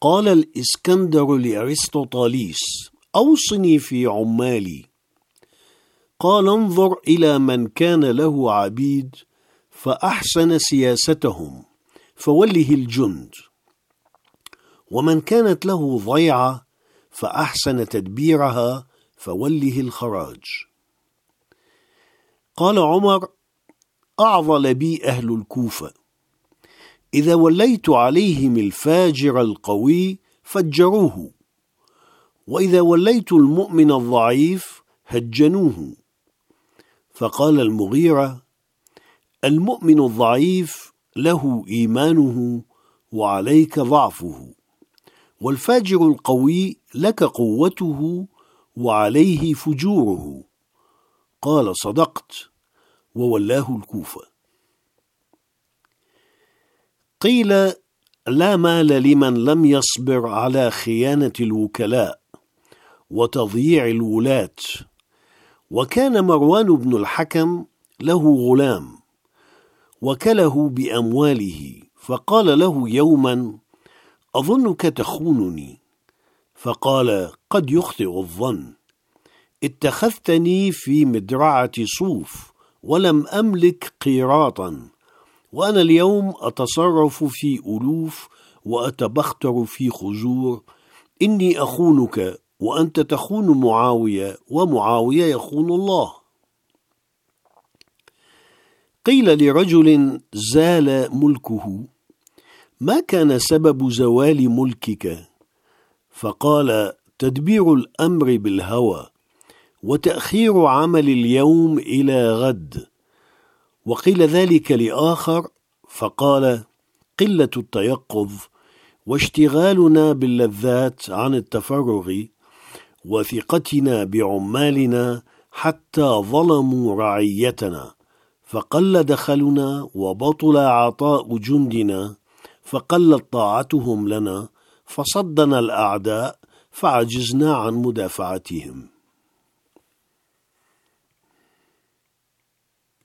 قال الإسكندر لأرسطوطاليس: أوصني في عمالي. قال: انظر إلى من كان له عبيد فأحسن سياستهم فوله الجند، ومن كانت له ضيعة فأحسن تدبيرها فوله الخراج. قال عمر: أعضل بي أهل الكوفة، إذا وليت عليهم الفاجر القوي فجروه، وإذا وليت المؤمن الضعيف هجنوه. فقال المغيرة: المؤمن الضعيف له إيمانه وعليك ضعفه، والفاجر القوي لك قوته وعليه فجوره. قال: صدقت، وولاه الكوفة. قيل: لا مال لمن لم يصبر على خيانة الوكلاء وتضييع الولاة. وكان مروان بن الحكم له غلام وكله بأمواله، فقال له يوما: أظنك تخونني. فقال: قد يخطئ الظن، اتخذتني في مدرعة صوف ولم أملك قيراطا، وأنا اليوم أتصرف في ألوف وأتبختر في خزور. إني أخونك وأنت تخون معاوية، ومعاوية يخون الله. قيل لرجل زال ملكه: ما كان سبب زوال ملكك؟ فقال: تدبير الأمر بالهوى، وتأخير عمل اليوم إلى غد. وقيل ذلك لآخر فقال: قلة التيقظ، واشتغالنا باللذات عن التفرغ، وثقتنا بعمالنا حتى ظلموا رعيتنا، فقل دخلنا وبطل عطاء جندنا، فقلت طاعتهم لنا، فصدنا الأعداء فعجزنا عن مدافعتهم.